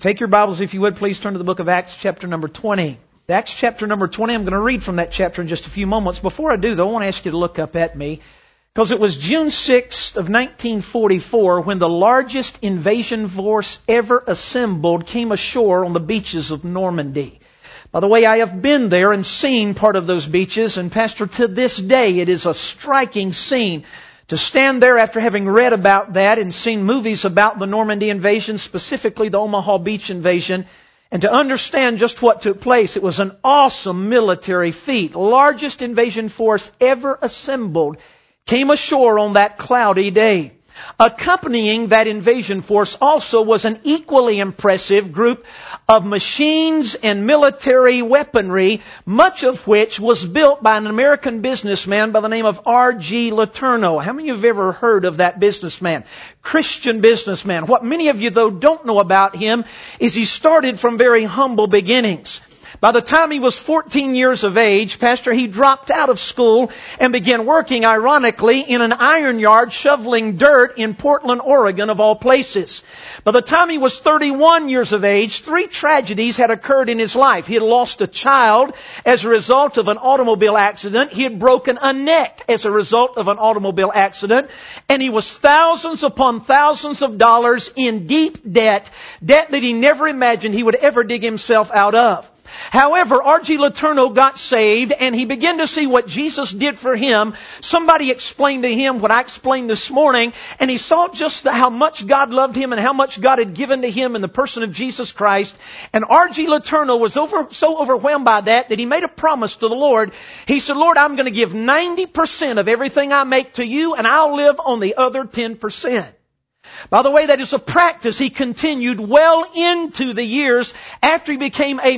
Take your Bibles, if you would, please turn to the book of Acts chapter number 20. Acts chapter number 20, I'm going to read from that chapter in just a few moments. Before I do, though, I want to ask you to look up at me, because it was June 6th of 1944 when the largest invasion force ever assembled came ashore on the beaches of Normandy. By the way, I have been there and seen part of those beaches, and Pastor, to this day, it is a striking scene to stand there after having read about that and seen movies about the Normandy invasion, specifically the Omaha Beach invasion, and to understand just what took place. It was an awesome military feat. Largest invasion force ever assembled came ashore on that cloudy day. Accompanying that invasion force also was an equally impressive group of machines and military weaponry, much of which was built by an American businessman by the name of R.G. Letourneau. How many of you have ever heard of that businessman? Christian businessman. What many of you, though, don't know about him is he started from very humble beginnings. By the time he was 14 years of age, Pastor, he dropped out of school and began working, ironically, in an iron yard shoveling dirt in Portland, Oregon, of all places. By the time he was 31 years of age, 3 tragedies had occurred in his life. He had lost a child as a result of an automobile accident. He had broken a neck as a result of an automobile accident. And he was thousands upon thousands of dollars in deep debt that he never imagined he would ever dig himself out of. However, R.G. Letourneau got saved and he began to see what Jesus did for him. Somebody explained to him what I explained this morning, and he saw just how much God loved him and how much God had given to him in the person of Jesus Christ. And R.G. Letourneau was so overwhelmed by that he made a promise to the Lord. He said, Lord, I'm going to give 90% of everything I make to you, and I'll live on the other 10%. By the way, that is a practice he continued well into the years after he became a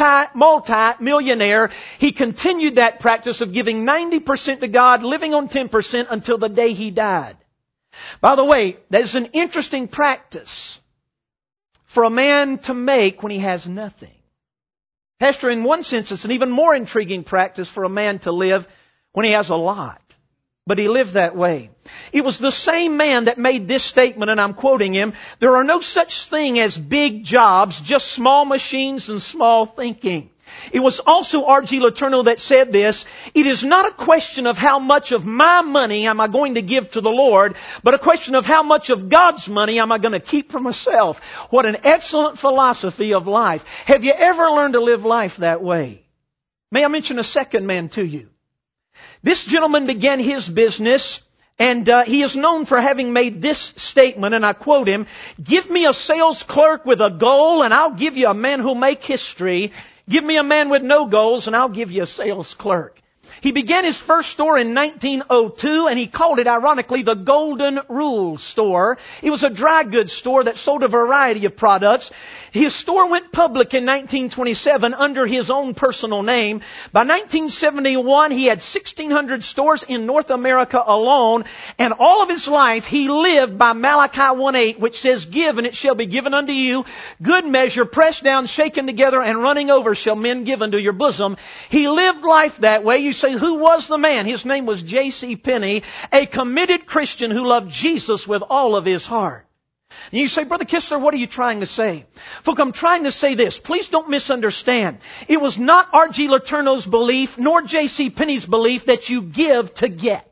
multi-millionaire. He continued that practice of giving 90% to God, living on 10% until the day he died. By the way, that is an interesting practice for a man to make when he has nothing. Pastor, in one sense, it's an even more intriguing practice for a man to live when he has a lot. But he lived that way. It was the same man that made this statement, and I'm quoting him, there are no such thing as big jobs, just small machines and small thinking. It was also R.G. Letourneau that said this, it is not a question of how much of my money am I going to give to the Lord, but a question of how much of God's money am I going to keep for myself. What an excellent philosophy of life. Have you ever learned to live life that way? May I mention a second man to you? This gentleman began his business, and he is known for having made this statement, and I quote him, give me a sales clerk with a goal, and I'll give you a man who'll make history. Give me a man with no goals, and I'll give you a sales clerk. He began his first store in 1902, and he called it, ironically, the Golden Rule Store. It was a dry goods store that sold a variety of products. His store went public in 1927 under his own personal name. By 1971, he had 1,600 stores in North America alone, and all of his life he lived by Malachi 1:8, which says, give, and it shall be given unto you. Good measure, pressed down, shaken together, and running over shall men give unto your bosom. He lived life that way. You say, who was the man? His name was J.C. Penney, a committed Christian who loved Jesus with all of his heart. And you say, Brother Kistler, what are you trying to say? Folk, I'm trying to say this. Please don't misunderstand. It was not R.G. Letourneau's belief, nor J.C. Penney's belief that you give to get.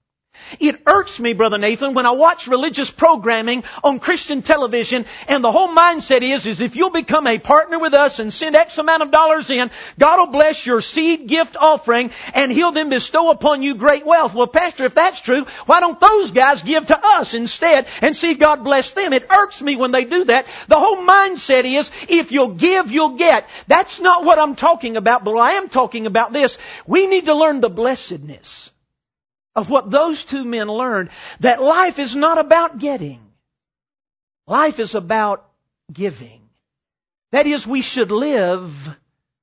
It irks me, Brother Nathan, when I watch religious programming on Christian television and the whole mindset is if you'll become a partner with us and send X amount of dollars in, God will bless your seed gift offering and He'll then bestow upon you great wealth. Well, Pastor, if that's true, why don't those guys give to us instead and see God bless them? It irks me when they do that. The whole mindset is if you'll give, you'll get. That's not what I'm talking about, but I am talking about this. We need to learn the blessedness of what those two men learned, that life is not about getting. Life is about giving. That is, we should live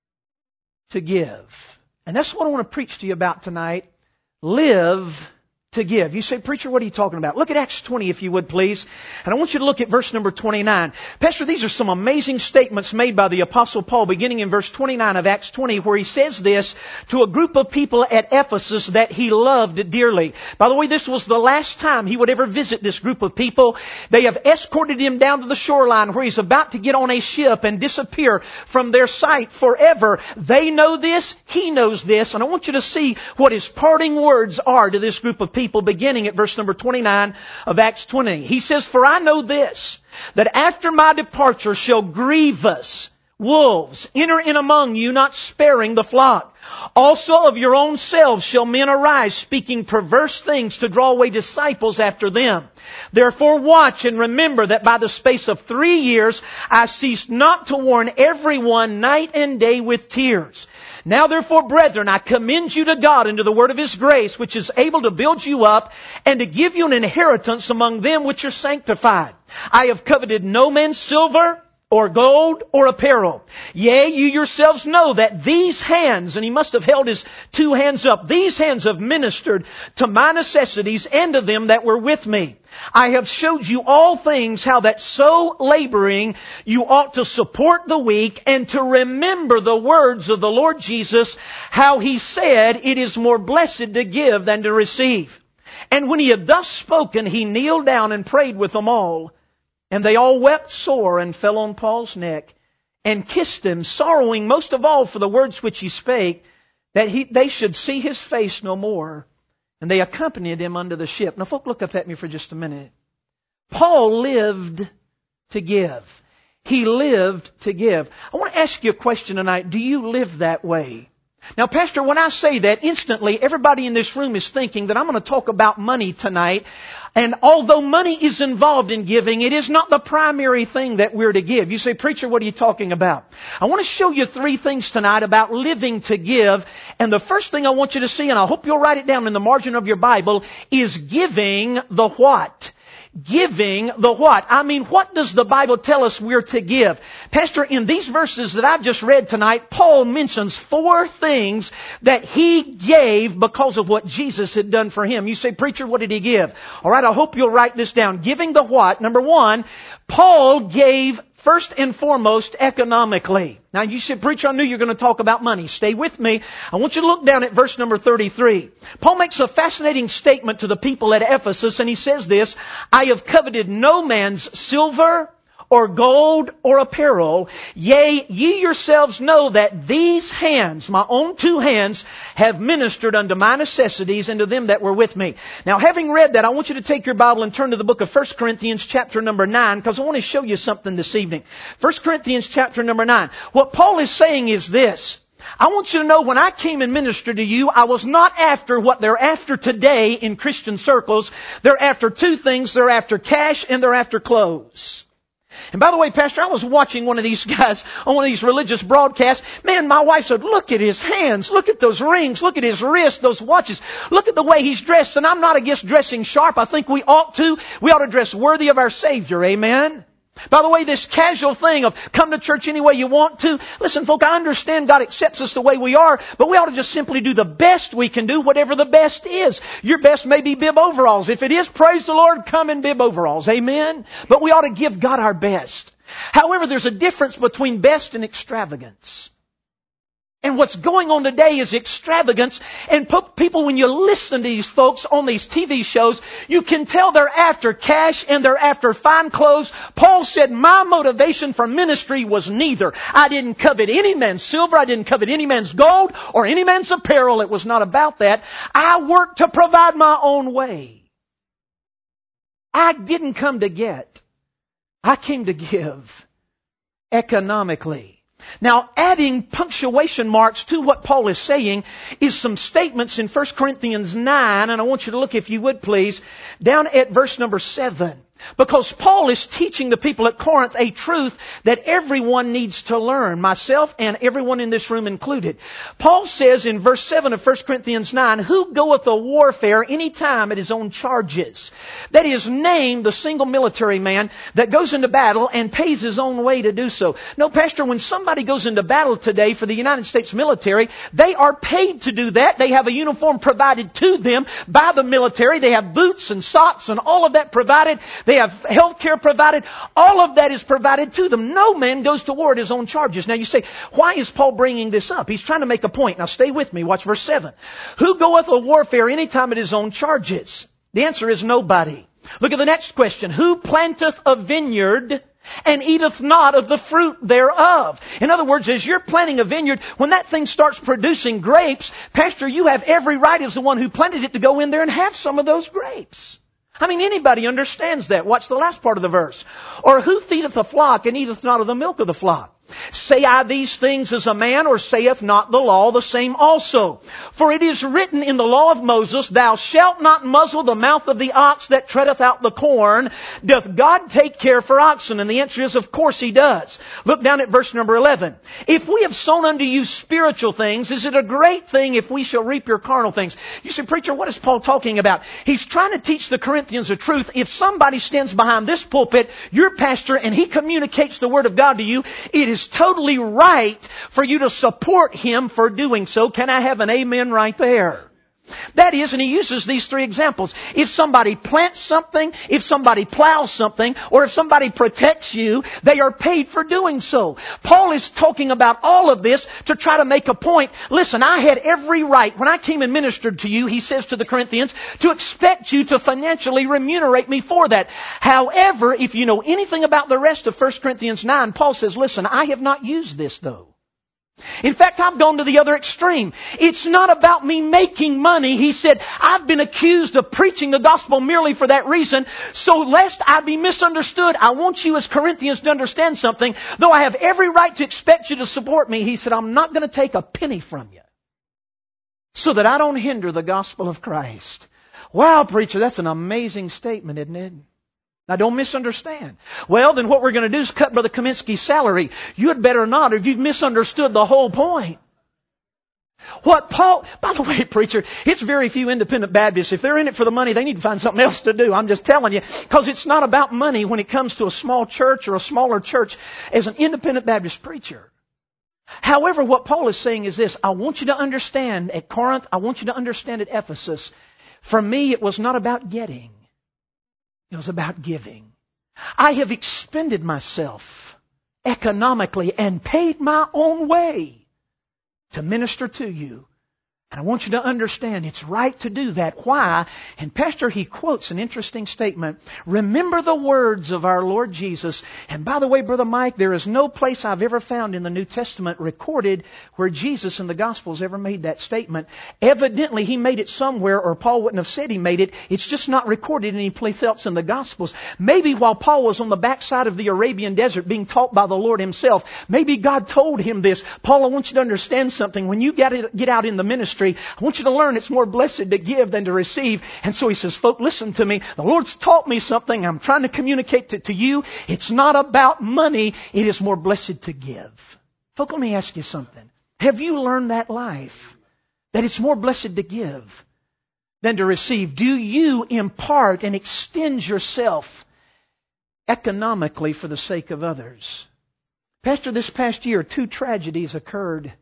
to give. And that's what I want to preach to you about tonight. Live to give. You say, preacher, what are you talking about? Look at Acts 20, if you would, please. And I want you to look at verse number 29. Pastor, these are some amazing statements made by the Apostle Paul, beginning in verse 29 of Acts 20, where he says this to a group of people at Ephesus that he loved dearly. By the way, this was the last time he would ever visit this group of people. They have escorted him down to the shoreline where he's about to get on a ship and disappear from their sight forever. They know this. He knows this. And I want you to see what his parting words are to this group of people, beginning at verse number 29 of Acts 20. He says, "For I know this, that after my departure shall grievous wolves enter in among you, not sparing the flock. Also of your own selves shall men arise, speaking perverse things to draw away disciples after them. Therefore watch and remember that by the space of 3 years I ceased not to warn everyone night and day with tears. Now therefore, brethren, I commend you to God and to the word of His grace, which is able to build you up and to give you an inheritance among them which are sanctified. I have coveted no man's silver or gold or apparel. Yea, you yourselves know that these hands," and he must have held his two hands up, "these hands have ministered to my necessities and to them that were with me. I have showed you all things, how that so laboring you ought to support the weak and to remember the words of the Lord Jesus, how He said, it is more blessed to give than to receive. And when He had thus spoken, He kneeled down and prayed with them all. And they all wept sore and fell on Paul's neck and kissed him, sorrowing most of all for the words which he spake, that they should see his face no more. And they accompanied him unto the ship." Now, folk, look up at me for just a minute. Paul lived to give. He lived to give. I want to ask you a question tonight. Do you live that way? Now, Pastor, when I say that, instantly everybody in this room is thinking that I'm going to talk about money tonight. And although money is involved in giving, it is not the primary thing that we're to give. You say, "Preacher, what are you talking about?" I want to show you 3 things tonight about living to give. And the first thing I want you to see, and I hope you'll write it down in the margin of your Bible, is giving the what. Giving the what? I mean, what does the Bible tell us we're to give? Pastor, in these verses that I've just read tonight, Paul mentions 4 things that he gave because of what Jesus had done for him. You say, "Preacher, what did he give?" All right, I hope you'll write this down. Giving the what? Number 1, Paul gave first and foremost economically. Now you said, "Preacher, I knew you were going to talk about money." Stay with me. I want you to look down at verse number 33. Paul makes a fascinating statement to the people at Ephesus, and he says this, "I have coveted no man's silver or gold or apparel. Yea, ye yourselves know that these hands, my own 2 hands, have ministered unto my necessities and to them that were with me." Now, having read that, I want you to take your Bible and turn to the book of 1 Corinthians chapter number 9, because I want to show you something this evening. 1 Corinthians chapter number 9. What Paul is saying is this. I want you to know when I came and ministered to you, I was not after what they're after today in Christian circles. They're after 2 things. They're after cash and they're after clothes. And by the way, Pastor, I was watching one of these guys on one of these religious broadcasts. Man, my wife said, "Look at his hands. Look at those rings. Look at his wrists, those watches. Look at the way he's dressed." And I'm not against dressing sharp. I think we ought to. We ought to dress worthy of our Savior. Amen? By the way, this casual thing of come to church any way you want to. Listen, folk, I understand God accepts us the way we are, but we ought to just simply do the best we can do, whatever the best is. Your best may be bib overalls. If it is, praise the Lord, come in bib overalls. Amen? But we ought to give God our best. However, there's a difference between best and extravagance. And what's going on today is extravagance. And people, when you listen to these folks on these TV shows, you can tell they're after cash and they're after fine clothes. Paul said, "My motivation for ministry was neither. I didn't covet any man's silver. I didn't covet any man's gold or any man's apparel." It was not about that. I worked to provide my own way. I didn't come to get. I came to give economically. Now, adding punctuation marks to what Paul is saying is some statements in 1 Corinthians 9, and I want you to look, if you would please, down at verse number 7. Because Paul is teaching the people at Corinth a truth that everyone needs to learn, myself and everyone in this room included. Paul says in verse 7 of 1 Corinthians 9, who goeth a warfare any time at his own charges? That is, name the single military man that goes into battle and pays his own way to do so. No, Pastor, when somebody goes into battle today for the United States military, they are paid to do that. They have a uniform provided to them by the military. They have boots and socks and all of that provided. They have health care provided. All of that is provided to them. No man goes to war at his own charges. Now you say, why is Paul bringing this up? He's trying to make a point. Now stay with me. Watch verse 7. Who goeth a warfare any time at his own charges? The answer is nobody. Look at the next question. Who planteth a vineyard and eateth not of the fruit thereof? In other words, as you're planting a vineyard, when that thing starts producing grapes, Pastor, you have every right as the one who planted it to go in there and have some of those grapes. I mean, anybody understands that. Watch the last part of the verse. Or who feedeth a flock and eateth not of the milk of the flock? Say I these things as a man, or saith not the law the same also? For it is written in the law of Moses, thou shalt not muzzle the mouth of the ox that treadeth out the corn. Doth God take care for oxen? And the answer is, of course He does. Look down at verse number 11. If we have sown unto you spiritual things, is it a great thing if we shall reap your carnal things? You say, preacher, what is Paul talking about? He's trying to teach the Corinthians the truth. If somebody stands behind this pulpit, your pastor, and he communicates the Word of God to you, it is totally right for you to support him for doing so. Can I have an amen right there? That is, and he uses these three examples. If somebody plants something, if somebody plows something, or if somebody protects you, they are paid for doing so. Paul is talking about all of this to try to make a point. Listen, I had every right, when I came and ministered to you, he says to the Corinthians, to expect you to financially remunerate me for that. However, if you know anything about the rest of 1 Corinthians 9, Paul says, listen, I have not used this though. In fact, I've gone to the other extreme. It's not about me making money. He said, I've been accused of preaching the gospel merely for that reason. So lest I be misunderstood, I want you as Corinthians to understand something. Though I have every right to expect you to support me, he said, I'm not going to take a penny from you so that I don't hinder the gospel of Christ. Wow, preacher, that's an amazing statement, isn't it? Now don't misunderstand. Well, then what we're going to do is cut Brother Kaminsky's salary. You had better not, or you've misunderstood the whole point. What Paul, by the way, preacher, it's very few independent Baptists. If they're in it for the money, they need to find something else to do. I'm just telling you. Because it's not about money when it comes to a small church or a smaller church as an independent Baptist preacher. However, what Paul is saying is this. I want you to understand at Corinth, I want you to understand at Ephesus. For me, it was not about getting. It was about giving. I have expended myself economically and paid my own way to minister to you. And I want you to understand it's right to do that. Why? And Pastor, he quotes an interesting statement. Remember the words of our Lord Jesus. And by the way, Brother Mike, there is no place I've ever found in the New Testament recorded where Jesus in the Gospels ever made that statement. Evidently, he made it somewhere, or Paul wouldn't have said he made it. It's just not recorded any place else in the Gospels. Maybe while Paul was on the backside of the Arabian desert being taught by the Lord himself, maybe God told him this. Paul, I want you to understand something. When you get out in the ministry, I want you to learn it's more blessed to give than to receive. And so he says, folks, listen to me. The Lord's taught me something. I'm trying to communicate it to you. It's not about money. It is more blessed to give. Folks, let me ask you something. Have you learned that life? That it's more blessed to give than to receive? Do you impart and extend yourself economically for the sake of others? Pastor, this past year, 2 tragedies occurred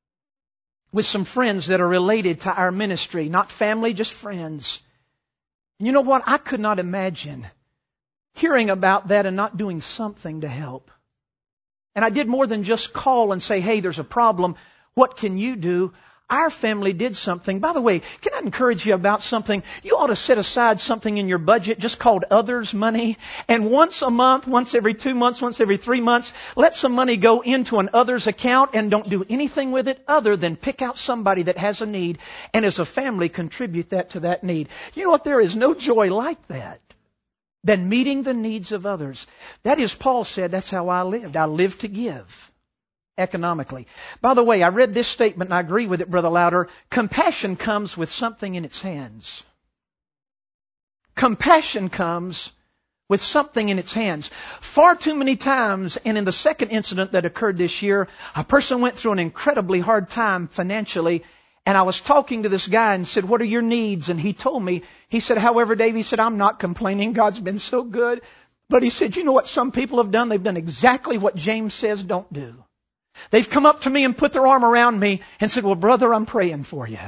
with some friends that are related to our ministry. Not family, just friends. And you know what? I could not imagine hearing about that and not doing something to help. And I did more than just call and say, hey, there's a problem. What can you do? Our family did something. By the way, can I encourage you about something? You ought to set aside something in your budget just called others money. And once a month, once every 2 months, once every 3 months, let some money go into an others account and don't do anything with it other than pick out somebody that has a need and as a family contribute that to that need. You know what? There is no joy like that than meeting the needs of others. That is, Paul said, that's how I lived. I lived to give. Economically. By the way, I read this statement and I agree with it, Brother Louder. Compassion comes with something in its hands. Compassion comes with something in its hands. Far too many times, and in the second incident that occurred this year, a person went through an incredibly hard time financially, and I was talking to this guy and said, what are your needs? And he told me, he said, however, Dave, he said, I'm not complaining. God's been so good. But he said, you know what some people have done? They've done exactly what James says don't do. They've come up to me and put their arm around me and said, well, brother, I'm praying for you.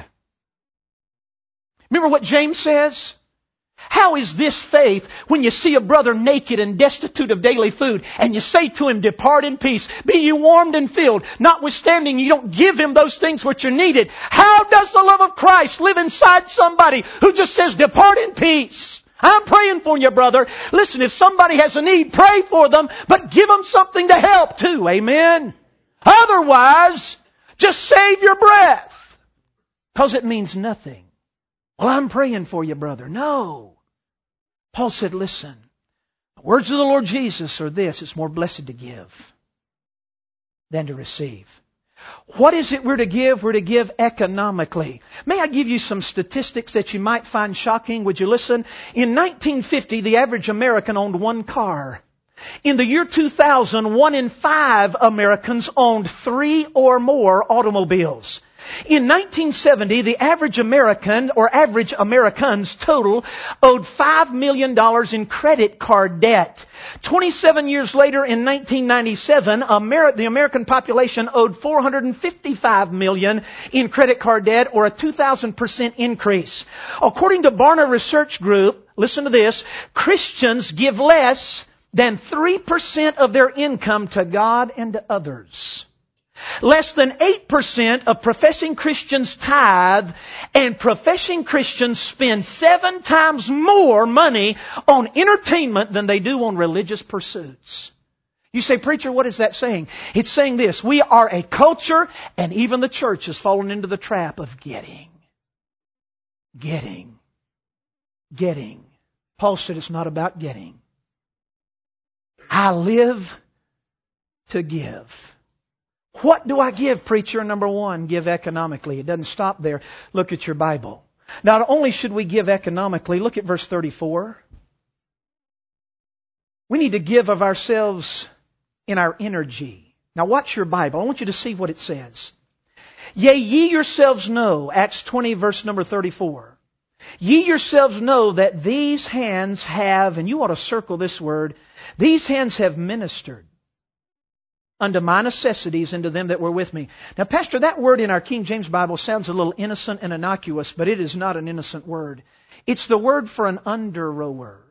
Remember what James says? How is this faith when you see a brother naked and destitute of daily food and you say to him, depart in peace, be you warmed and filled, notwithstanding you don't give him those things which are needed? How does the love of Christ live inside somebody who just says, depart in peace? I'm praying for you, brother. Listen, if somebody has a need, pray for them, but give them something to help too. Amen? Otherwise, just save your breath, because it means nothing. Well, I'm praying for you, brother. No. Paul said, listen, the words of the Lord Jesus are this: it's more blessed to give than to receive. What is it we're to give? We're to give economically. May I give you some statistics that you might find shocking? Would you listen? In 1950, the average American owned one car. In the year 2000, 1 in 5 Americans owned 3 or more automobiles. In 1970, the average American or average Americans total owed $5 million in credit card debt. 27 years later, in 1997, the American population owed $455 million in credit card debt, or a 2,000% increase. According to Barna Research Group, listen to this, Christians give less than 3% of their income to God and to others. Less than 8% of professing Christians tithe, and professing Christians spend 7 times more money on entertainment than they do on religious pursuits. You say, preacher, what is that saying? It's saying this: we are a culture, and even the church has fallen into the trap of getting. Paul said it's not about getting. I live to give. What do I give, preacher? Number 1, give economically. It doesn't stop there. Look at your Bible. Not only should we give economically, look at verse 34. We need to give of ourselves in our energy. Now watch your Bible. I want you to see what it says. Yea, ye yourselves know, Acts 20 verse number 34. Ye yourselves know that these hands have, and you ought to circle this word, these hands have ministered unto my necessities and to them that were with me. Now, Pastor, that word in our King James Bible sounds a little innocent and innocuous, but it is not an innocent word. It's the word for an under-rower.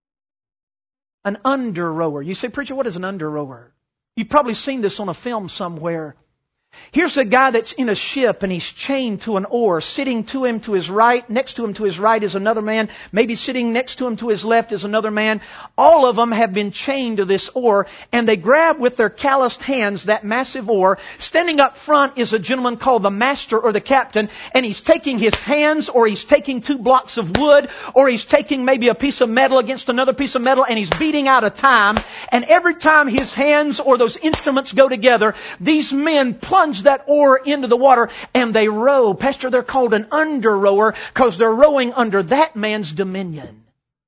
An under-rower. You say, preacher, what is an under-rower? You've probably seen this on a film somewhere. Here's a guy that's in a ship and he's chained to an oar. Sitting to him to his right, next to him to his right is another man. Maybe sitting next to him to his left is another man. All of them have been chained to this oar, and they grab with their calloused hands that massive oar. Standing up front is a gentleman called the master or the captain, and he's taking his hands, or he's taking 2 blocks of wood, or he's taking maybe a piece of metal against another piece of metal, and he's beating out a time. And every time his hands or those instruments go together, these men plunge that oar into the water and they row. Pastor, they're called an under-rower because they're rowing under that man's dominion.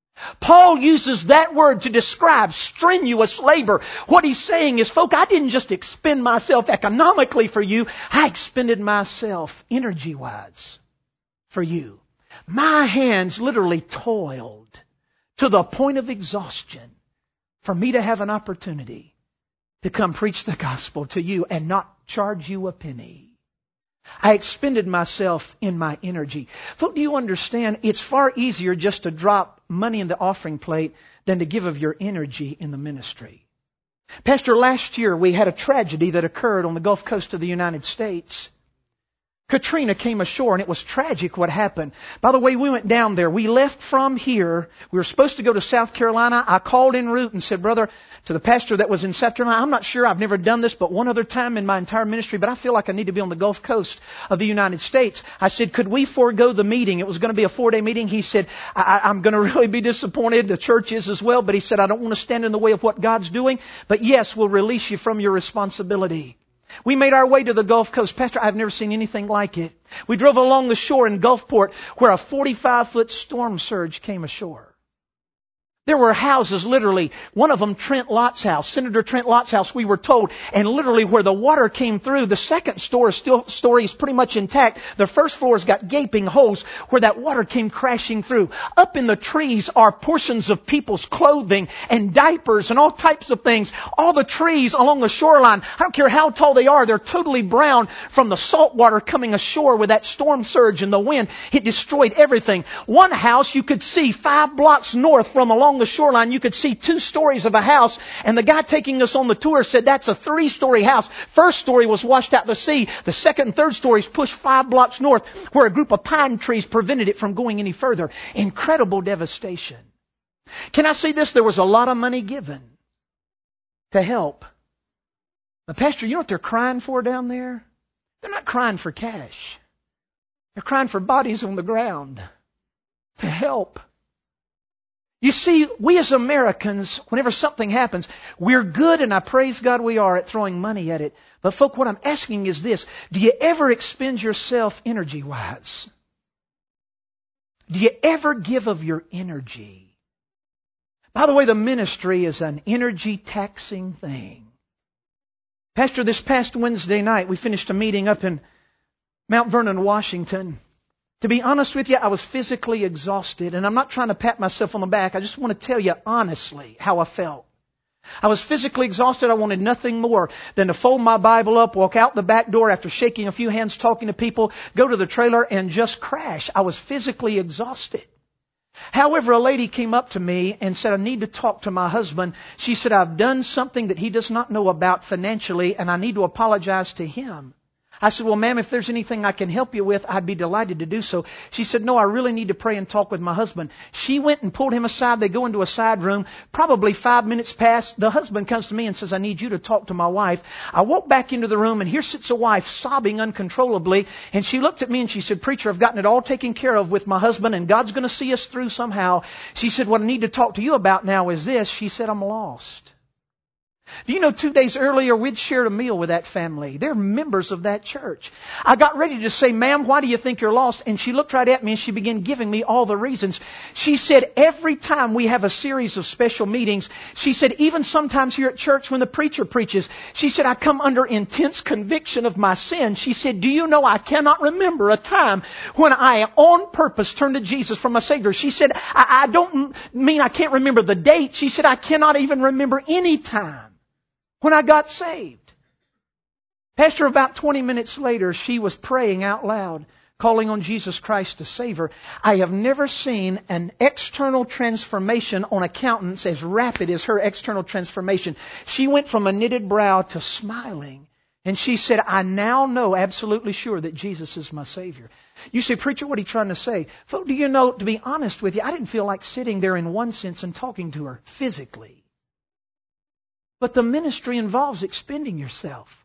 Paul uses that word to describe strenuous labor. What he's saying is, folk, I didn't just expend myself economically for you. I expended myself energy-wise for you. My hands literally toiled to the point of exhaustion for me to have an opportunity to come preach the gospel to you and not charge you a penny. I expended myself in my energy. Folks, do you understand? It's far easier just to drop money in the offering plate than to give of your energy in the ministry. Pastor, last year we had a tragedy that occurred on the Gulf Coast of the United States. Katrina came ashore, and it was tragic what happened. By the way, we went down there. We left from here. We were supposed to go to South Carolina. I called en route and said, brother, to the pastor that was in South Carolina, I'm not sure, I've never done this but one other time in my entire ministry, but I feel like I need to be on the Gulf Coast of the United States. I said, could we forego the meeting? It was going to be a 4-day meeting. He said, I'm going to really be disappointed. The church is as well. But he said, I don't want to stand in the way of what God's doing. But yes, we'll release you from your responsibility. We made our way to the Gulf Coast. Pastor, I've never seen anything like it. We drove along the shore in Gulfport where a 45-foot storm surge came ashore. There were houses, literally, one of them Trent Lott's house, Senator Trent Lott's house, we were told, and literally where the water came through, the second story is pretty much intact. The first floor's got gaping holes where that water came crashing through. Up in the trees are portions of people's clothing and diapers and all types of things. All the trees along the shoreline, I don't care how tall they are, they're totally brown from the salt water coming ashore with that storm surge and the wind. It destroyed everything. One house you could see 5 blocks north from along the shoreline, you could see 2 stories of a house, and the guy taking us on the tour said that's a 3-story house. First story was washed out to sea. The second and third stories pushed 5 blocks north where a group of pine trees prevented it from going any further. Incredible devastation. Can I say this? There was a lot of money given to help. But Pastor, you know what they're crying for down there? They're not crying for cash. They're crying for bodies on the ground to help. You see, we as Americans, whenever something happens, we're good, and I praise God we are, at throwing money at it. But folk, what I'm asking is this: do you ever expend yourself energy-wise? Do you ever give of your energy? By the way, the ministry is an energy-taxing thing. Pastor, this past Wednesday night, we finished a meeting up in Mount Vernon, Washington. To be honest with you, I was physically exhausted, and I'm not trying to pat myself on the back. I just want to tell you honestly how I felt. I was physically exhausted. I wanted nothing more than to fold my Bible up, walk out the back door after shaking a few hands, talking to people, go to the trailer, and just crash. I was physically exhausted. However, a lady came up to me and said, I need to talk to my husband. She said, I've done something that he does not know about financially, and I need to apologize to him. I said, well, ma'am, if there's anything I can help you with, I'd be delighted to do so. She said, no, I really need to pray and talk with my husband. She went and pulled him aside. They go into a side room. Probably 5 minutes pass. The husband comes to me and says, I need you to talk to my wife. I walk back into the room, and here sits a wife sobbing uncontrollably. And she looked at me and she said, preacher, I've gotten it all taken care of with my husband, and God's going to see us through somehow. She said, what I need to talk to you about now is this. She said, I'm lost. Do you know 2 days earlier we'd shared a meal with that family? They're members of that church. I got ready to say, ma'am, why do you think you're lost? And she looked right at me and she began giving me all the reasons. She said, every time we have a series of special meetings, she said, even sometimes here at church when the preacher preaches, she said, I come under intense conviction of my sin. She said, do you know I cannot remember a time when I on purpose turned to Jesus for my Savior. She said, I don't mean I can't remember the date. She said, I cannot even remember any time when I got saved. Pastor, about 20 minutes later, she was praying out loud, calling on Jesus Christ to save her. I have never seen an external transformation on a countenance as rapid as her external transformation. She went from a knitted brow to smiling. And she said, I now know absolutely sure that Jesus is my Savior. You say, preacher, what are you trying to say? Folks, do you know, to be honest with you, I didn't feel like sitting there in one sense and talking to her physically. But the ministry involves expending yourself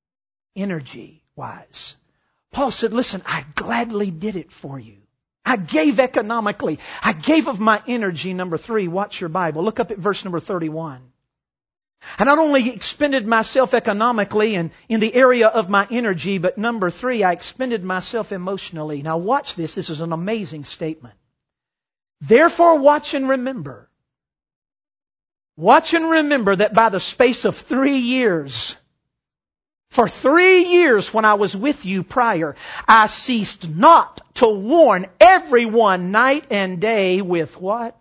energy-wise. Paul said, listen, I gladly did it for you. I gave economically. I gave of my energy. Number 3, watch your Bible. Look up at verse number 31. I not only expended myself economically and in the area of my energy, but number 3, I expended myself emotionally. Now watch this. This is an amazing statement. Therefore, watch and remember. Watch and remember that by the space of 3 years, for 3 years when I was with you prior, I ceased not to warn everyone night and day with what?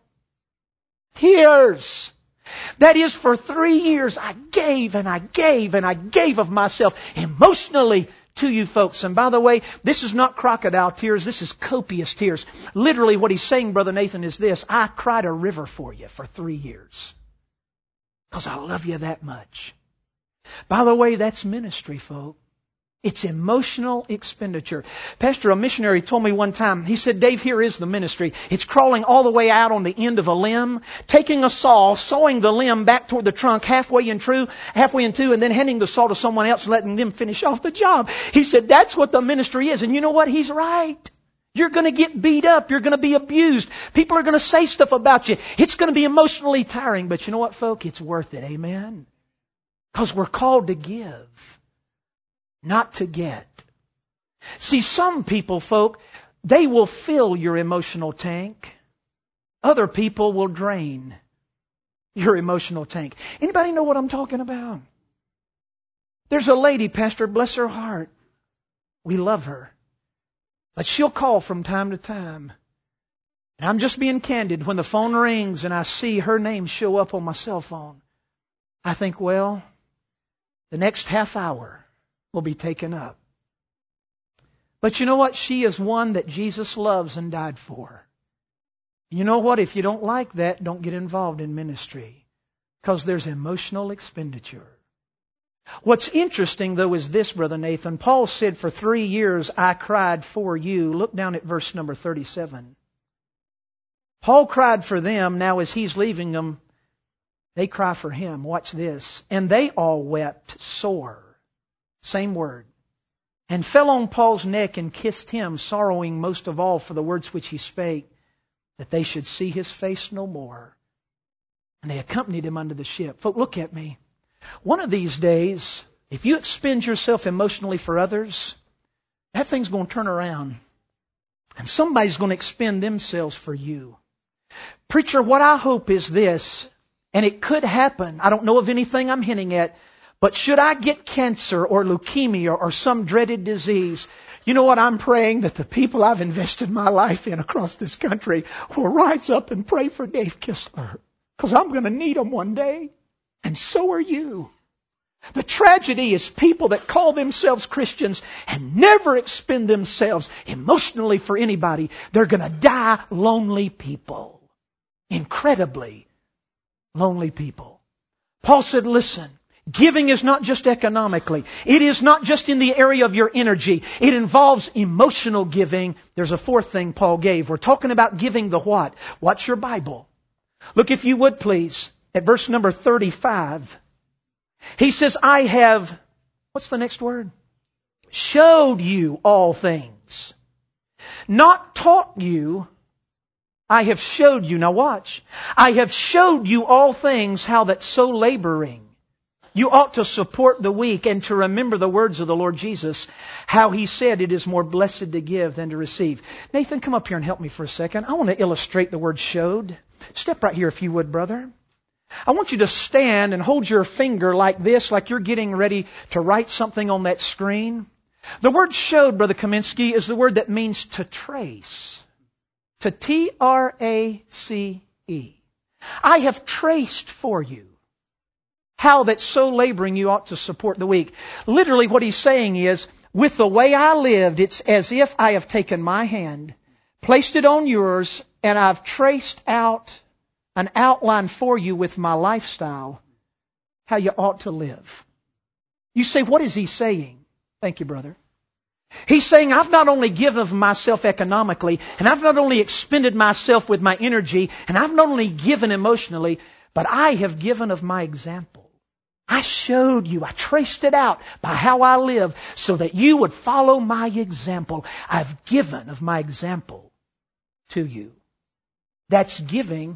Tears. That is, for 3 years I gave and I gave and I gave of myself emotionally to you folks. And by the way, this is not crocodile tears. This is copious tears. Literally what he's saying, Brother Nathan, is this. I cried a river for you for 3 years. Because I love you that much. By the way, that's ministry, folk. It's emotional expenditure. Pastor, a missionary told me one time, he said, Dave, here is the ministry. It's crawling all the way out on the end of a limb, taking a saw, sawing the limb back toward the trunk halfway in two, and then handing the saw to someone else and letting them finish off the job. He said, that's what the ministry is. And you know what? He's right. You're going to get beat up. You're going to be abused. People are going to say stuff about you. It's going to be emotionally tiring. But you know what, folk? It's worth it. Amen? Because we're called to give, not to get. See, some people, folk, they will fill your emotional tank. Other people will drain your emotional tank. Anybody know what I'm talking about? There's a lady, Pastor, bless her heart. We love her. But she'll call from time to time. And I'm just being candid. When the phone rings and I see her name show up on my cell phone, I think, well, the next half hour will be taken up. But you know what? She is one that Jesus loves and died for. You know what? If you don't like that, don't get involved in ministry. Because there's emotional expenditure. What's interesting, though, is this, Brother Nathan. Paul said, for 3 years I cried for you. Look down at verse number 37. Paul cried for them. Now as he's leaving them, they cry for him. Watch this. And they all wept sore. Same word. And fell on Paul's neck and kissed him, sorrowing most of all for the words which he spake, that they should see his face no more. And they accompanied him unto the ship. Folks, look at me. One of these days, if you expend yourself emotionally for others, that thing's going to turn around. And somebody's going to expend themselves for you. Preacher, what I hope is this, and it could happen. I don't know of anything I'm hinting at, but should I get cancer or leukemia or some dreaded disease, you know what? I'm praying that the people I've invested my life in across this country will rise up and pray for Dave Kistler. Because I'm going to need him one day. And so are you. The tragedy is people that call themselves Christians and never expend themselves emotionally for anybody. They're going to die lonely people. Incredibly lonely people. Paul said, listen, giving is not just economically. It is not just in the area of your energy. It involves emotional giving. There's a fourth thing Paul gave. We're talking about giving the what? What's your Bible? Look, if you would please, at verse number 35. He says, I have, what's the next word? Showed you all things. Not taught you, I have showed you. Now watch. I have showed you all things, how that so laboring, you ought to support the weak and to remember the words of the Lord Jesus, how He said it is more blessed to give than to receive. Nathan, come up here and help me for a second. I want to illustrate the word showed. Step right here if you would, brother. I want you to stand and hold your finger like this, like you're getting ready to write something on that screen. The word showed, Brother Kaminsky, is the word that means to trace. To T-R-A-C-E. I have traced for you how that so laboring you ought to support the weak. Literally what he's saying is, with the way I lived, it's as if I have taken my hand, placed it on yours, and I've traced out an outline for you with my lifestyle, how you ought to live. You say, what is he saying? Thank you, brother. He's saying, I've not only given of myself economically, and I've not only expended myself with my energy, and I've not only given emotionally, but I have given of my example. I showed you, I traced it out by how I live so that you would follow my example. I've given of my example to you. That's giving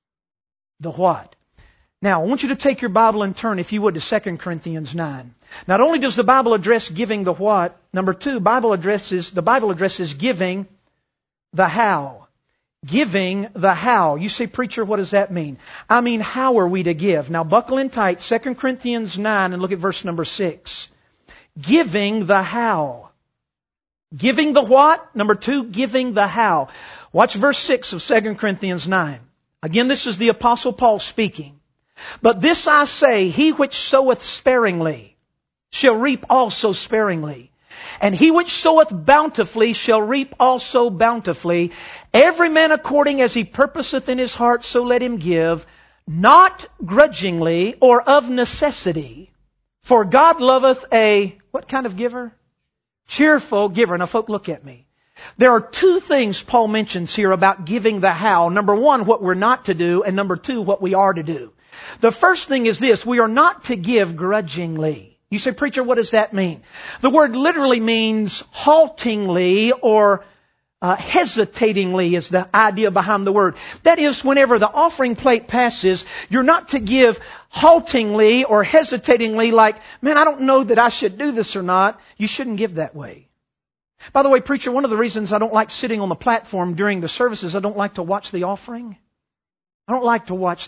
the what? Now, I want you to take your Bible and turn, if you would, to 2 Corinthians 9. Not only does the Bible address giving the what, number two, the Bible addresses giving the how. Giving the how. You say, preacher, what does that mean? I mean, how are we to give? Now, buckle in tight, 2 Corinthians 9, and look at verse number 6. Giving the how. Giving the what? Number two, giving the how. Watch verse 6 of 2 Corinthians 9. Again, this is the Apostle Paul speaking. But this I say, he which soweth sparingly shall reap also sparingly. And he which soweth bountifully shall reap also bountifully. Every man according as he purposeth in his heart, so let him give, not grudgingly or of necessity. For God loveth a, what kind of giver? Cheerful giver. Now, folk, look at me. There are two things Paul mentions here about giving the how. Number one, what we're not to do, and number two, what we are to do. The first thing is this: we are not to give grudgingly. You say, preacher, what does that mean? The word literally means haltingly or hesitatingly is the idea behind the word. That is, whenever the offering plate passes, you're not to give haltingly or hesitatingly like, man, I don't know that I should do this or not. You shouldn't give that way. By the way, preacher, one of the reasons I don't like sitting on the platform during the services, I don't like to watch the offering. I don't like to watch that.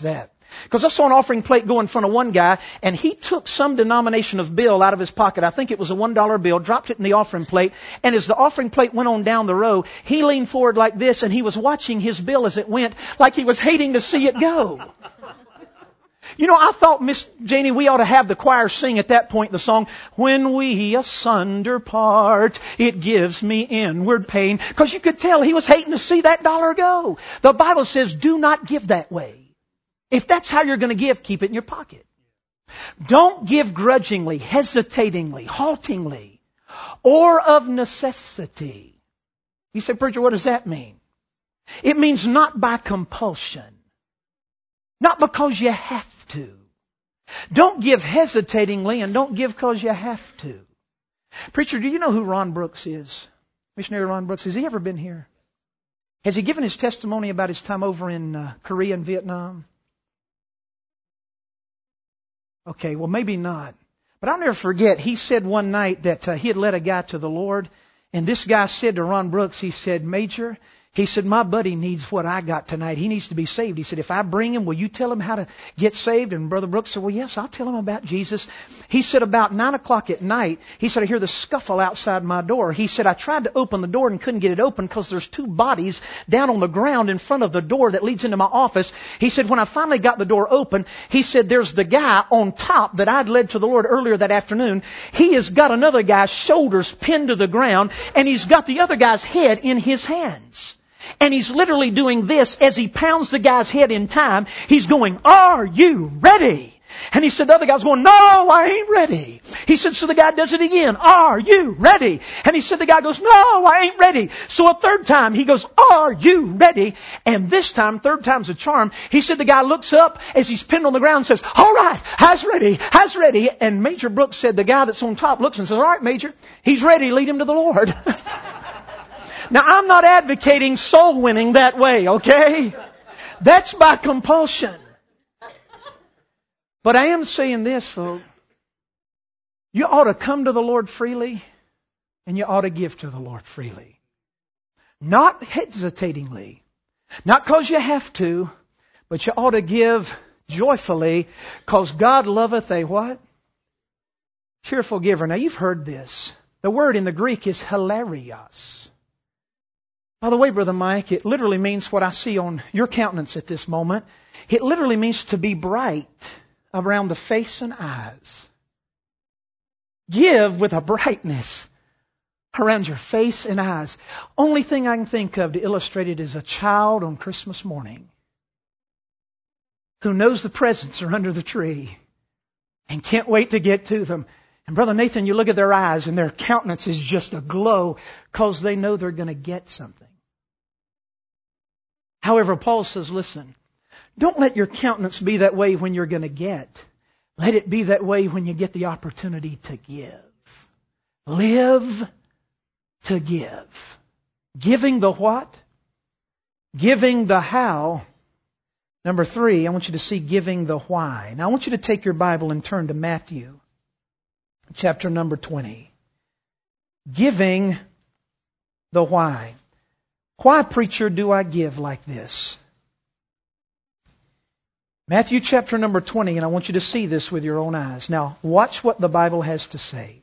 Because I saw an offering plate go in front of one guy, and he took some denomination of bill out of his pocket. I think it was a $1 bill, dropped it in the offering plate, and as the offering plate went on down the row, he leaned forward like this, and he was watching his bill as it went, like he was hating to see it go. You know, I thought, Miss Janie, we ought to have the choir sing at that point the song, "When we asunder part, it gives me inward pain." Because you could tell he was hating to see that dollar go. The Bible says, do not give that way. If that's how you're going to give, keep it in your pocket. Don't give grudgingly, hesitatingly, haltingly, or of necessity. You say, "Preacher, what does that mean?" It means not by compulsion. Not because you have to. Don't give hesitatingly and don't give because you have to. Preacher, do you know who Ron Brooks is? Missionary Ron Brooks. Has he ever been here? Has he given his testimony about his time over in Korea and Vietnam? Okay, well maybe not. But I'll never forget, he said one night that he had led a guy to the Lord. And this guy said to Ron Brooks, he said, "Major," he said, "my buddy needs what I got tonight. He needs to be saved." He said, "If I bring him, will you tell him how to get saved?" And Brother Brooks said, "Well, yes, I'll tell him about Jesus." He said, about 9 o'clock at night, he said, "I hear the scuffle outside my door." He said, "I tried to open the door and couldn't get it open because there's 2 bodies down on the ground in front of the door that leads into my office." He said, "When I finally got the door open," he said, "there's the guy on top that I'd led to the Lord earlier that afternoon. He has got another guy's shoulders pinned to the ground, and he's got the other guy's head in his hands. And he's literally doing this as he pounds the guy's head in time. He's going, 'Are you ready?' And he said, the other guy's going, 'No, I ain't ready.' He said, so the guy does it again. 'Are you ready?' And he said, the guy goes, 'No, I ain't ready.' So a third time, he goes, 'Are you ready?' And this time, third time's a charm. He said, the guy looks up as he's pinned on the ground and says, 'All right, I's ready, I's ready.' And Major Brooks said, the guy that's on top looks and says, 'All right, Major, he's ready, lead him to the Lord.'" Now, I'm not advocating soul winning that way, okay? That's by compulsion. But I am saying this, folks. You ought to come to the Lord freely, and you ought to give to the Lord freely. Not hesitatingly. Not because you have to, but you ought to give joyfully, because God loveth a what? Cheerful giver. Now, you've heard this. The word in the Greek is hilarios. By the way, Brother Mike, it literally means what I see on your countenance at this moment. It literally means to be bright around the face and eyes. Give with a brightness around your face and eyes. Only thing I can think of to illustrate it is a child on Christmas morning who knows the presents are under the tree and can't wait to get to them. And Brother Nathan, you look at their eyes and their countenance is just aglow because they know they're going to get something. However, Paul says, listen, don't let your countenance be that way when you're going to get. Let it be that way when you get the opportunity to give. Live to give. Giving the what? Giving the how. Number 3, I want you to see giving the why. Now I want you to take your Bible and turn to Matthew, chapter number 20. Giving the why. Why, preacher, do I give like this? Matthew chapter number 20, and I want you to see this with your own eyes. Now, watch what the Bible has to say.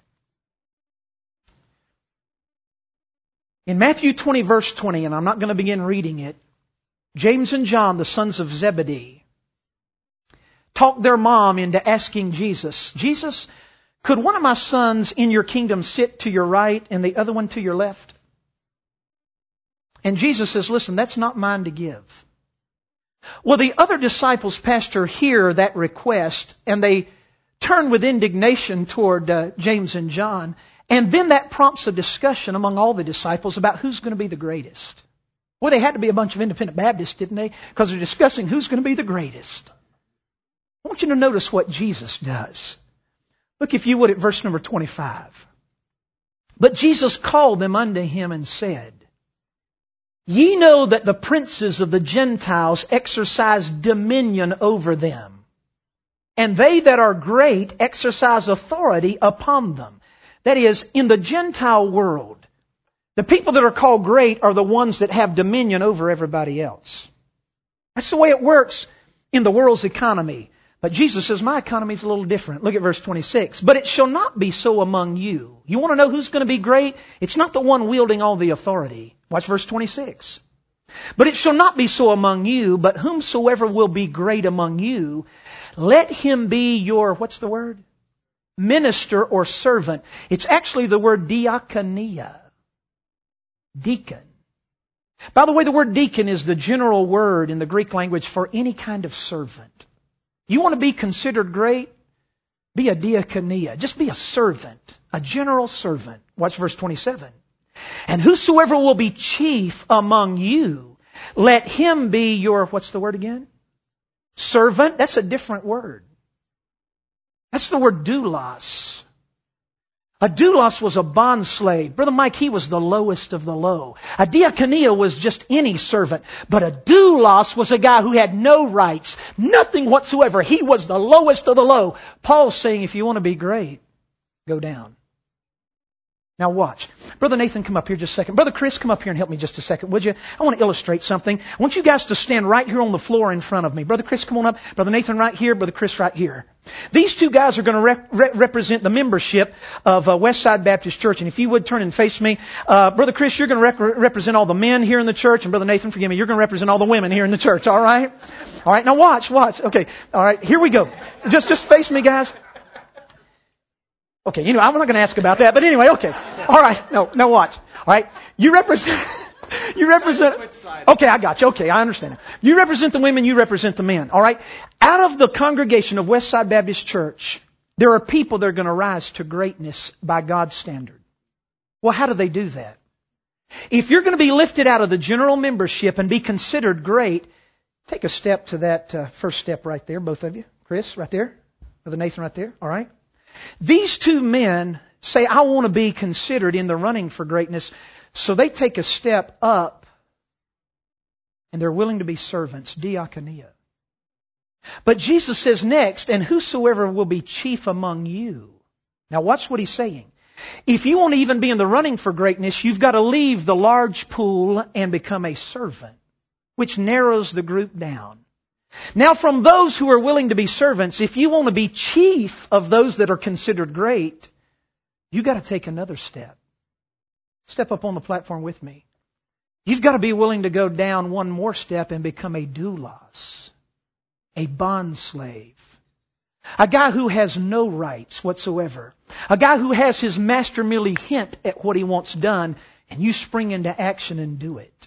In Matthew 20, verse 20, and I'm not going to begin reading it, James and John, the sons of Zebedee, talked their mom into asking Jesus, "Jesus, could one of my sons in your kingdom sit to your right and the other one to your left?" And Jesus says, listen, that's not mine to give. Well, the other disciples, Pastor, hear that request and they turn with indignation toward James and John. And then that prompts a discussion among all the disciples about who's going to be the greatest. Well, they had to be a bunch of independent Baptists, didn't they? Because they're discussing who's going to be the greatest. I want you to notice what Jesus does. Look, if you would, at verse number 25. But Jesus called them unto him and said, "Ye know that the princes of the Gentiles exercise dominion over them, and they that are great exercise authority upon them." That is, in the Gentile world, the people that are called great are the ones that have dominion over everybody else. That's the way it works in the world's economy. But Jesus says, my economy is a little different. Look at verse 26. But it shall not be so among you. You want to know who's going to be great? It's not the one wielding all the authority. Watch verse 26. But it shall not be so among you, but whomsoever will be great among you, let him be your, what's the word? Minister or servant. It's actually the word diakonia. Deacon. By the way, the word deacon is the general word in the Greek language for any kind of servant. You want to be considered great? Be a diakonia. Just be a servant. A general servant. Watch verse 27. And whosoever will be chief among you, let him be your, what's the word again? Servant. That's a different word. That's the word doulos. A doulos was a bond slave. Brother Mike, he was the lowest of the low. A diakonia was just any servant. But a doulos was a guy who had no rights, nothing whatsoever. He was the lowest of the low. Paul's saying, if you want to be great, go down. Now watch. Brother Nathan, come up here just a second. Brother Chris, come up here and help me just a second, would you? I want to illustrate something. I want you guys to stand right here on the floor in front of me. Brother Chris, come on up. Brother Nathan right here. Brother Chris right here. These two guys are going to represent the membership of Westside Baptist Church. And if you would turn and face me, Brother Chris, you're going to represent all the men here in the church. And Brother Nathan, forgive me, you're going to represent all the women here in the church. All right? All right. Now watch. Okay. All right. Here we go. Just face me, guys. Okay, I'm not going to ask about that, but anyway, okay. All right, no, watch. All right, you represent, okay, I got you. Okay, I understand. You represent the women, you represent the men. All right, out of the congregation of Westside Baptist Church, there are people that are going to rise to greatness by God's standard. Well, how do they do that? If you're going to be lifted out of the general membership and be considered great, take a step to that first step right there, both of you. Chris, right there. Brother Nathan, right there. All right. These two men say, I want to be considered in the running for greatness. So they take a step up and they're willing to be servants, diakonia. But Jesus says next, and whosoever will be chief among you. Now watch what he's saying. If you want to even be in the running for greatness, you've got to leave the large pool and become a servant, which narrows the group down. Now from those who are willing to be servants, if you want to be chief of those that are considered great, you've got to take another step. Step up on the platform with me. You've got to be willing to go down one more step and become a doulos, a bond slave, a guy who has no rights whatsoever, a guy who has his master merely hint at what he wants done, and you spring into action and do it.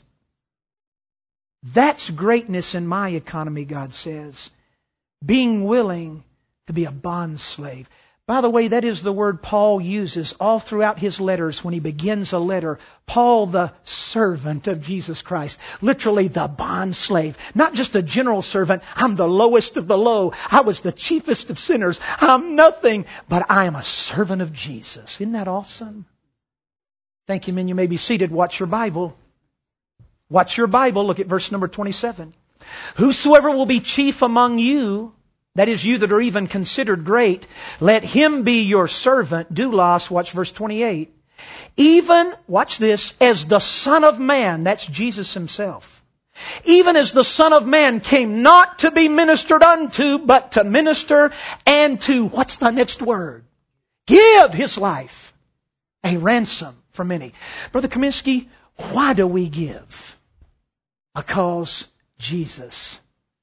That's greatness in my economy, God says. Being willing to be a bond slave. By the way, that is the word Paul uses all throughout his letters when he begins a letter. Paul, the servant of Jesus Christ. Literally the bond slave. Not just a general servant. I'm the lowest of the low. I was the chiefest of sinners. I'm nothing, but I am a servant of Jesus. Isn't that awesome? Thank you, men. You may be seated. Watch your Bible. Watch your Bible. Look at verse number 27. Whosoever will be chief among you, that is you that are even considered great, let him be your servant, doulos. Watch verse 28. Even, watch this, as the Son of Man, that's Jesus himself. Even as the Son of Man came not to be ministered unto, but to minister and to, what's the next word? Give his life a ransom for many. Brother Kaminsky, why do we give? Because Jesus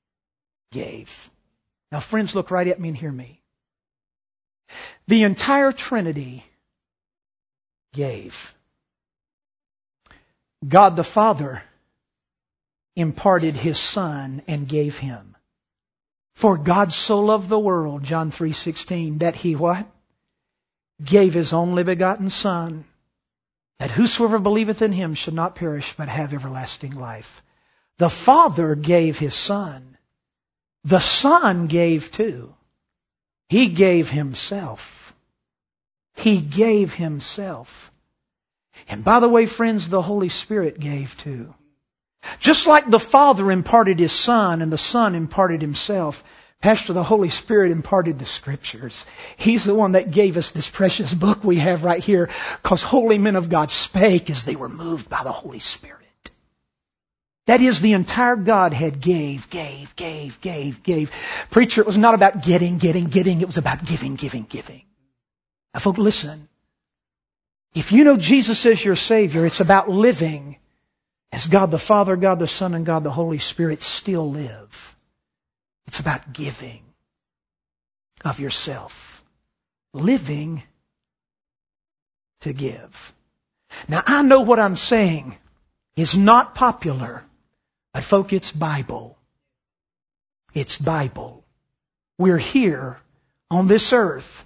gave. Now friends, look right at me and hear me. The entire Trinity gave. God the Father imparted His Son and gave Him. For God so loved the world, John 3:16, that He what? Gave His only begotten Son, that whosoever believeth in Him should not perish but have everlasting life. The Father gave His Son. The Son gave too. He gave Himself. He gave Himself. And by the way, friends, the Holy Spirit gave too. Just like the Father imparted His Son and the Son imparted Himself, Pastor, the Holy Spirit imparted the Scriptures. He's the one that gave us this precious book we have right here, because holy men of God spake as they were moved by the Holy Spirit. That is, the entire Godhead gave. Preacher, it was not about getting. It was about giving. Now, folks, listen. If you know Jesus as your Savior, it's about living as God the Father, God the Son, and God the Holy Spirit still live. It's about giving of yourself. Living to give. Now, I know what I'm saying is not popular, but folk, it's Bible. It's Bible. We're here on this earth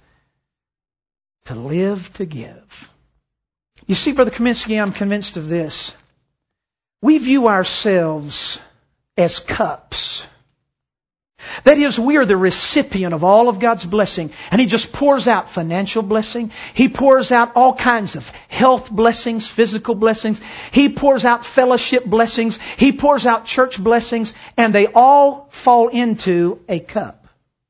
to live to give. You see, Brother Kaminsky, I'm convinced of this. We view ourselves as cups. That is, we are the recipient of all of God's blessing. And He just pours out financial blessing. He pours out all kinds of health blessings, physical blessings. He pours out fellowship blessings. He pours out church blessings. And they all fall into a cup.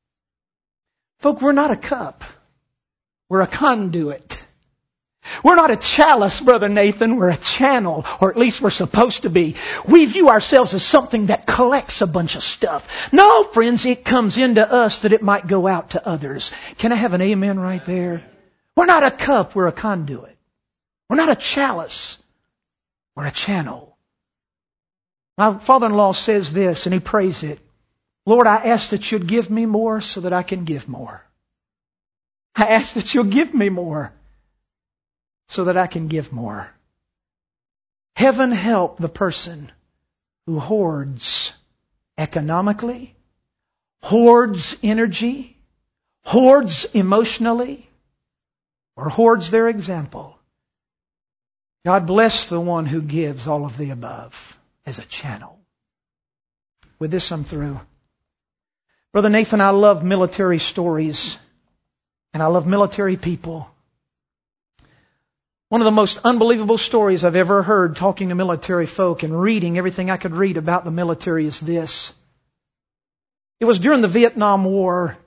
Folk, we're not a cup. We're a conduit. We're not a chalice, Brother Nathan. We're a channel, or at least we're supposed to be. We view ourselves as something that collects a bunch of stuff. No, friends, it comes into us that it might go out to others. Can I have an amen right there? We're not a cup, we're a conduit. We're not a chalice, we're a channel. My father-in-law says this, and he prays it. Lord, I ask that you'd give me more so that I can give more. I ask that you'll give me more so that I can give more. Heaven help the person who hoards economically, hoards energy, hoards emotionally, or hoards their example. God bless the one who gives all of the above as a channel. With this, I'm through. Brother Nathan, I love military stories, and I love military people. One of the most unbelievable stories I've ever heard talking to military folk and reading everything I could read about the military is this. It was during the Vietnam War,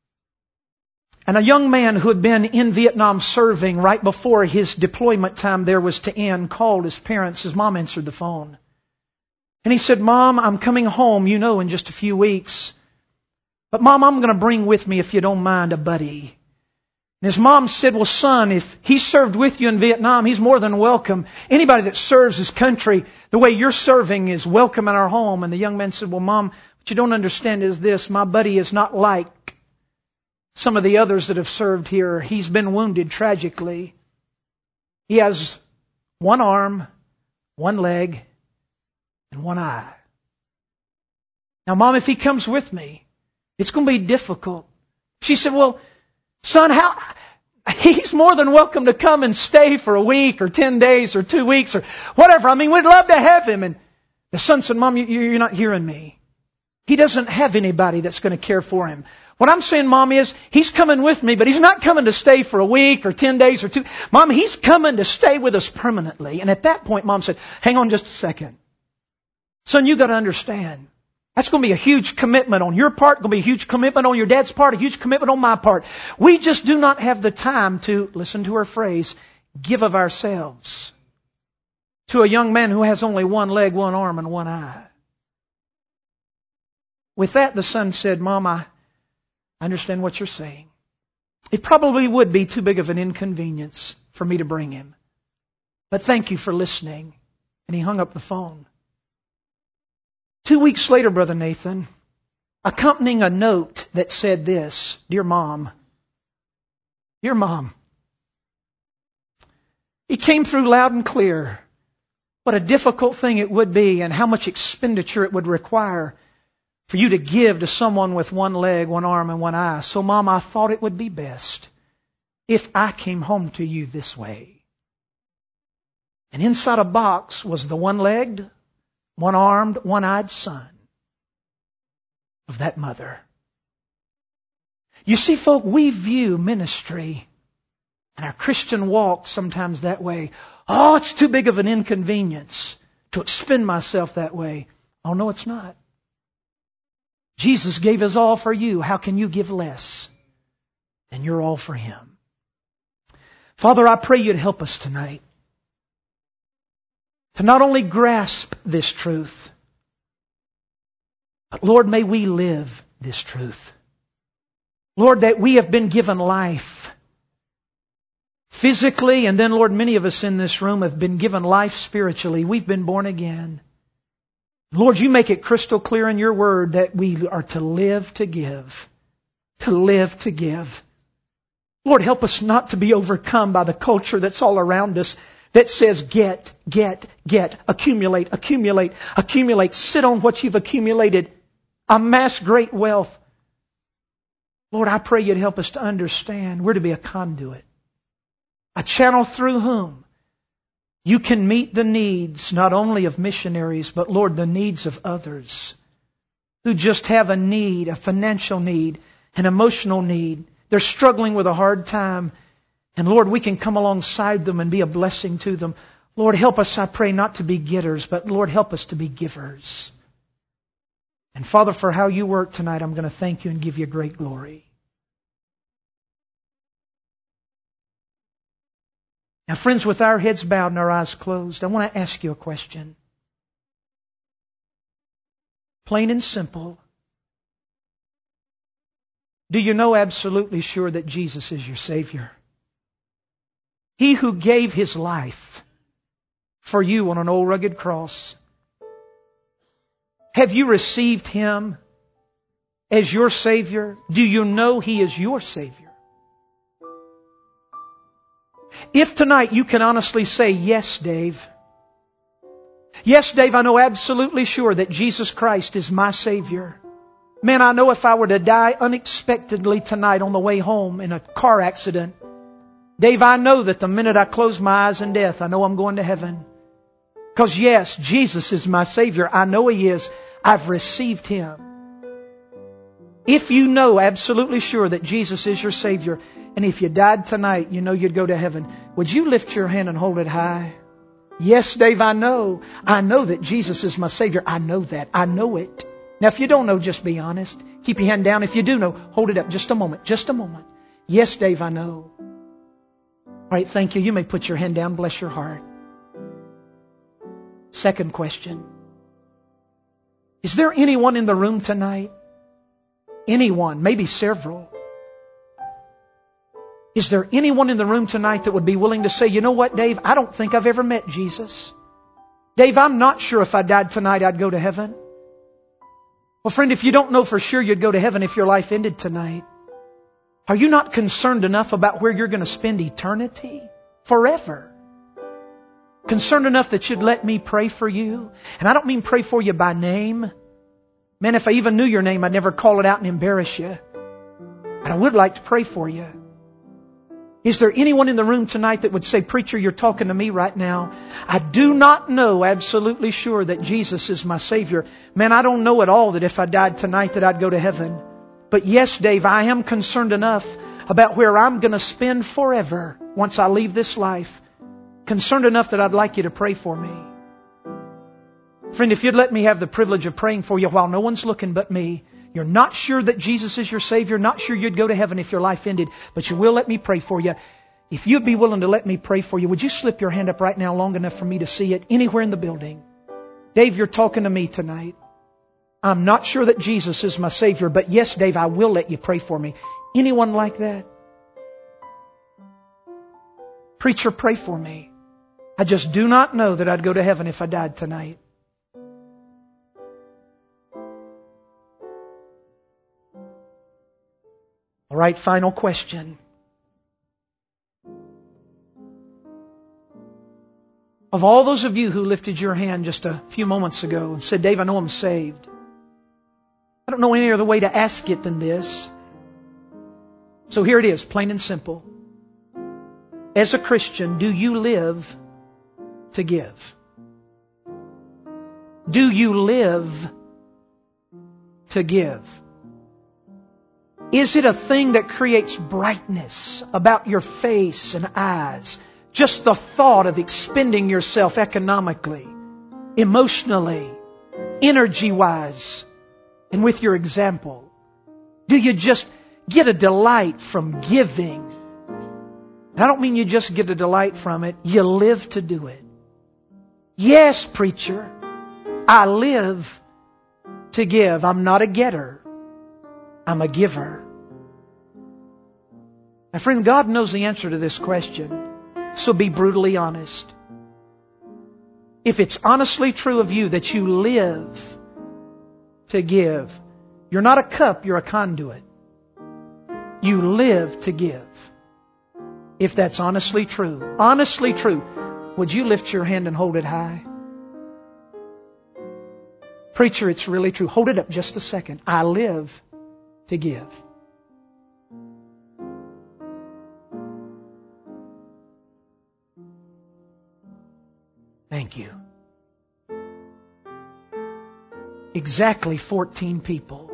and a young man who had been in Vietnam serving right before his deployment time there was to end called his parents. His mom answered the phone. And he said, Mom, I'm coming home, in just a few weeks. But Mom, I'm going to bring with me, if you don't mind, a buddy. And his mom said, well, son, if he served with you in Vietnam, he's more than welcome. Anybody that serves his country the way you're serving is welcome in our home. And the young man said, well, Mom, what you don't understand is this. My buddy is not like some of the others that have served here. He's been wounded tragically. He has one arm, one leg, and one eye. Now, Mom, if he comes with me, it's going to be difficult. She said, well, son, he's more than welcome to come and stay for a week or 10 days or 2 weeks or whatever. We'd love to have him. And the son said, Mom, you're not hearing me. He doesn't have anybody that's going to care for him. What I'm saying, Mom, is he's coming with me, but he's not coming to stay for a week or 10 days or 2. Mom, he's coming to stay with us permanently. And at that point, Mom said, hang on just a second. Son, you got to understand. That's going to be a huge commitment on your part, going to be a huge commitment on your dad's part, a huge commitment on my part. We just do not have the time to, listen to her phrase, give of ourselves to a young man who has only one leg, one arm, and one eye. With that, the son said, Mom, I understand what you're saying. It probably would be too big of an inconvenience for me to bring him. But thank you for listening. And he hung up the phone. 2 weeks later, Brother Nathan, accompanying a note that said this, Dear Mom, it came through loud and clear what a difficult thing it would be and how much expenditure it would require for you to give to someone with one leg, one arm, and one eye. So, Mom, I thought it would be best if I came home to you this way. And inside a box was the one-legged, one-armed, one-eyed son of that mother. You see, folk, we view ministry and our Christian walk sometimes that way. Oh, it's too big of an inconvenience to expend myself that way. Oh, no, it's not. Jesus gave His all for you. How can you give less than you're all for Him? Father, I pray You'd help us tonight to not only grasp this truth, But Lord, may we live this truth. Lord, that we have been given life physically, and then, Lord, many of us in this room have been given life spiritually. We've been born again. Lord, you make it crystal clear in your word that we are to live to give. To live to give. Lord, help us not to be overcome by the culture that's all around us that says get, accumulate, accumulate, accumulate. Sit on what you've accumulated. Amass great wealth. Lord, I pray you'd help us to understand we're to be a conduit. A channel through whom you can meet the needs not only of missionaries, but Lord, the needs of others who just have a need, a financial need, an emotional need. They're struggling with a hard time. And Lord, we can come alongside them and be a blessing to them. Lord, help us, I pray, not to be getters, but Lord, help us to be givers. And Father, for how you work tonight, I'm going to thank you and give you great glory. Now, friends, with our heads bowed and our eyes closed, I want to ask you a question. Plain and simple. Do you know absolutely sure that Jesus is your Savior? He who gave His life for you on an old rugged cross. Have you received Him as your Savior? Do you know He is your Savior? If tonight you can honestly say, yes, Dave. Yes, Dave, I know absolutely sure that Jesus Christ is my Savior. Man, I know if I were to die unexpectedly tonight on the way home in a car accident, Dave, I know that the minute I close my eyes in death, I know I'm going to heaven. Because yes, Jesus is my Savior. I know He is. I've received Him. If you know absolutely sure that Jesus is your Savior, and if you died tonight, you know you'd go to heaven, would you lift your hand and hold it high? Yes, Dave, I know. I know that Jesus is my Savior. I know that. I know it. Now, if you don't know, just be honest. Keep your hand down. If you do know, hold it up just a moment. Just a moment. Yes, Dave, I know. All right, thank you. You may put your hand down. Bless your heart. Second question. Is there anyone in the room tonight? Anyone, maybe several. Is there anyone in the room tonight that would be willing to say, you know what, Dave, I don't think I've ever met Jesus. Dave, I'm not sure if I died tonight I'd go to heaven. Well, friend, if you don't know for sure you'd go to heaven if your life ended tonight, are you not concerned enough about where you're going to spend eternity? Forever. Concerned enough that you'd let me pray for you? And I don't mean pray for you by name. Man, if I even knew your name, I'd never call it out and embarrass you. But I would like to pray for you. Is there anyone in the room tonight that would say, preacher, you're talking to me right now. I do not know absolutely sure that Jesus is my Savior. Man, I don't know at all that if I died tonight that I'd go to heaven. But yes, Dave, I am concerned enough about where I'm going to spend forever once I leave this life. Concerned enough that I'd like you to pray for me. Friend, if you'd let me have the privilege of praying for you while no one's looking but me. You're not sure that Jesus is your Savior, not sure you'd go to heaven if your life ended, but you will let me pray for you. If you'd be willing to let me pray for you, would you slip your hand up right now long enough for me to see it anywhere in the building? Dave, you're talking to me tonight. I'm not sure that Jesus is my Savior, but yes, Dave, I will let you pray for me. Anyone like that? Preacher, pray for me. I just do not know that I'd go to heaven if I died tonight. All right, final question. Of all those of you who lifted your hand just a few moments ago and said, Dave, I know I'm saved. I don't know any other way to ask it than this. So here it is, plain and simple. As a Christian, do you live to give? Do you live to give? Is it a thing that creates brightness about your face and eyes? Just the thought of expending yourself economically, emotionally, energy-wise, and with your example. Do you just get a delight from giving? And I don't mean you just get a delight from it. You live to do it. Yes, preacher, I live to give. I'm not a getter. I'm a giver. Now, friend, God knows the answer to this question. So be brutally honest. If it's honestly true of you that you live to give, you're not a cup, you're a conduit. You live to give. If that's honestly true, would you lift your hand and hold it high? Preacher, it's really true. Hold it up just a second. I live to give. Thank you. Exactly 14 people.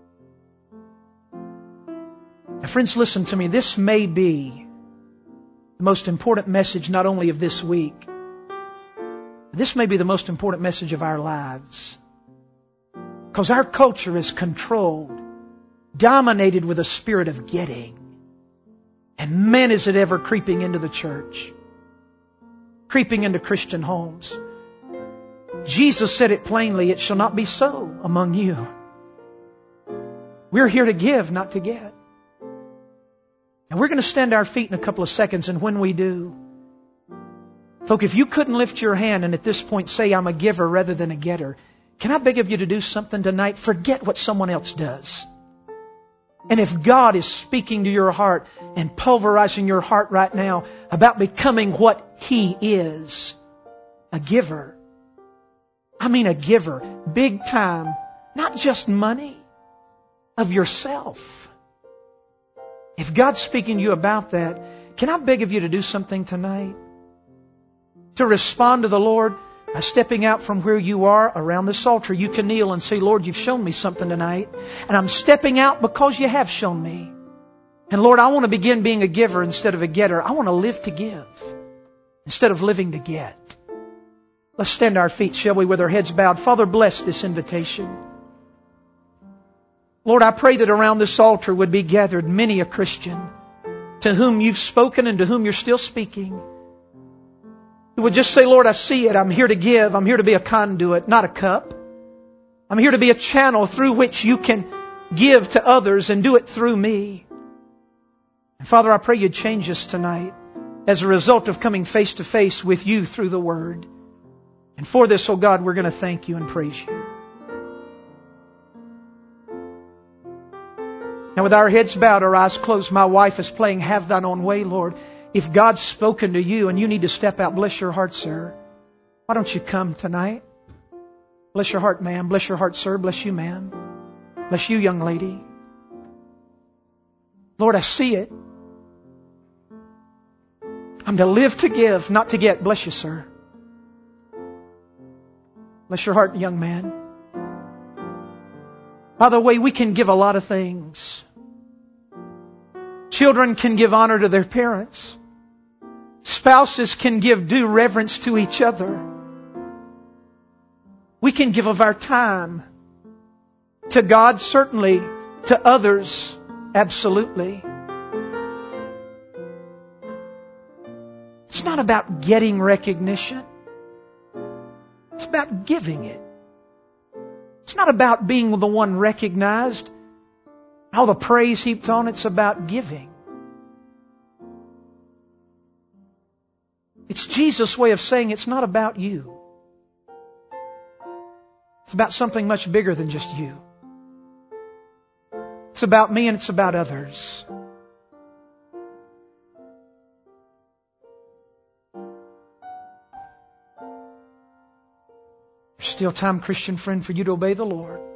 Now, friends, listen to me. This may be the most important message not only of this week, this may be the most important message of our lives. Because our culture is controlled, dominated with a spirit of getting. And man, is it ever creeping into the church, creeping into Christian homes. Jesus said it plainly, it shall not be so among you. We're here to give, not to get. And we're going to stand our feet in a couple of seconds, and when we do, folk, if you couldn't lift your hand and at this point say, I'm a giver rather than a getter, can I beg of you to do something tonight? Forget what someone else does. And if God is speaking to your heart and pulverizing your heart right now about becoming what He is, a giver. I mean a giver, big time, not just money, of yourself. If God's speaking to you about that, can I beg of you to do something tonight? To respond to the Lord by stepping out from where you are around this altar. You can kneel and say, Lord, you've shown me something tonight. And I'm stepping out because you have shown me. And Lord, I want to begin being a giver instead of a getter. I want to live to give instead of living to get. Let's stand to our feet, shall we, with our heads bowed. Father, bless this invitation. Lord, I pray that around this altar would be gathered many a Christian to whom you've spoken and to whom you're still speaking. Who would just say, Lord, I see it. I'm here to give. I'm here to be a conduit, not a cup. I'm here to be a channel through which you can give to others and do it through me. And Father, I pray you'd change us tonight as a result of coming face to face with you through the Word. And for this, oh God, we're going to thank you and praise you. Now with our heads bowed, our eyes closed, my wife is playing Have Thine Own Way, Lord. If God's spoken to you and you need to step out, bless your heart, sir. Why don't you come tonight? Bless your heart, ma'am. Bless your heart, sir. Bless you, ma'am. Bless you, young lady. Lord, I see it. I'm to live to give, not to get. Bless you, sir. Bless your heart, young man. By the way, we can give a lot of things. Children can give honor to their parents. Spouses can give due reverence to each other. We can give of our time. To God, certainly. To others, absolutely. It's not about getting recognition. It's about giving it. It's not about being the one recognized, all the praise heaped on. It's about giving. It's Jesus' way of saying it's not about you. It's about something much bigger than just you. It's about me and it's about others. There's still time, Christian friend, for you to obey the Lord.